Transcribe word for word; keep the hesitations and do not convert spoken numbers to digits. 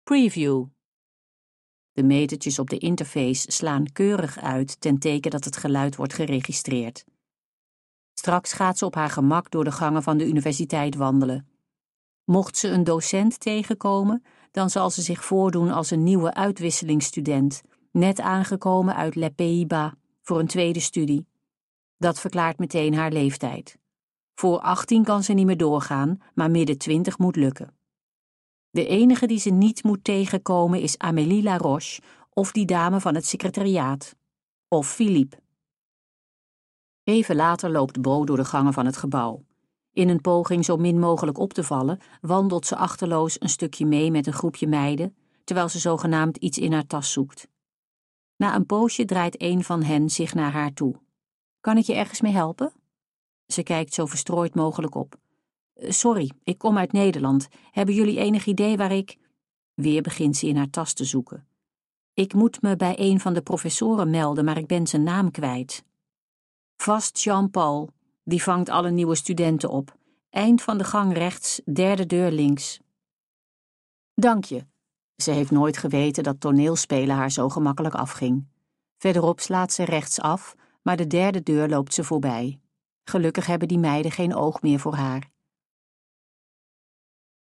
Preview. De metertjes op de interface slaan keurig uit ten teken dat het geluid wordt geregistreerd. Straks gaat ze op haar gemak door de gangen van de universiteit wandelen. Mocht ze een docent tegenkomen, dan zal ze zich voordoen als een nieuwe uitwisselingsstudent, net aangekomen uit Les Pays-Bas voor een tweede studie. Dat verklaart meteen haar leeftijd. Voor achttien kan ze niet meer doorgaan, maar midden twintig moet lukken. De enige die ze niet moet tegenkomen is Amélie Laroche of die dame van het secretariaat. Of Philippe. Even later loopt Bo door de gangen van het gebouw. In een poging zo min mogelijk op te vallen, wandelt ze achterloos een stukje mee met een groepje meiden, terwijl ze zogenaamd iets in haar tas zoekt. Na een poosje draait een van hen zich naar haar toe. Kan ik je ergens mee helpen? Ze kijkt zo verstrooid mogelijk op. Sorry, ik kom uit Nederland. Hebben jullie enig idee waar ik... Weer begint ze in haar tas te zoeken. Ik moet me bij een van de professoren melden, maar ik ben zijn naam kwijt. Vast Jean-Paul, die vangt alle nieuwe studenten op. Eind van de gang rechts, derde deur links. Dank je. Ze heeft nooit geweten dat toneelspelen haar zo gemakkelijk afging. Verderop slaat ze rechts af, maar de derde deur loopt ze voorbij. Gelukkig hebben die meiden geen oog meer voor haar.